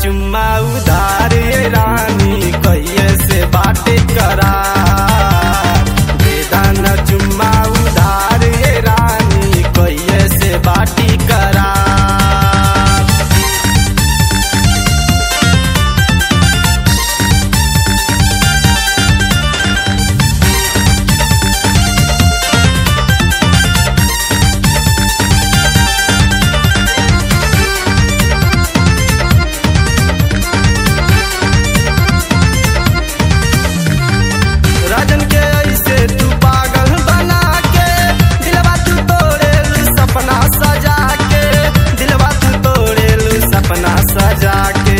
चुम्मा उधार ये रानी कहिए से बाटे करा बेदाना चुम्मा उधार ये रानी कहिए से बाटी करा। राजन के ऐसे तू पागल बना के दिलवा तू तोड़ेलू सपना सजा के दिलवा तू तोड़ेलू सपना सजा के।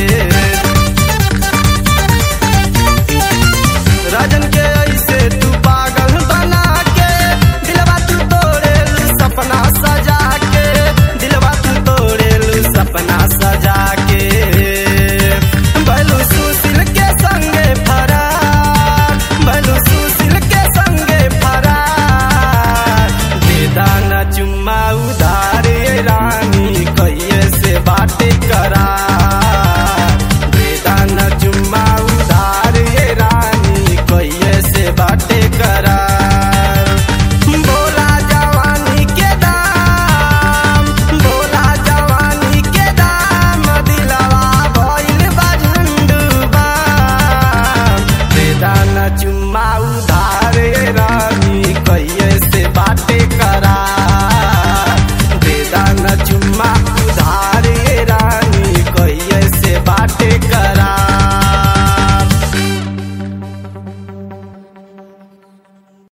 राजन के ऐसे तू पागल बना के दिलवा तू तोड़ेलू सपना सजा के दिलवा तू तोड़ेलू सपना सजा के। भैलू सुशील के संगे फरार भैलू सुशील के संगे फरार बेदाना चुम्मा उधार ये रानी कहिए से बाटे करा।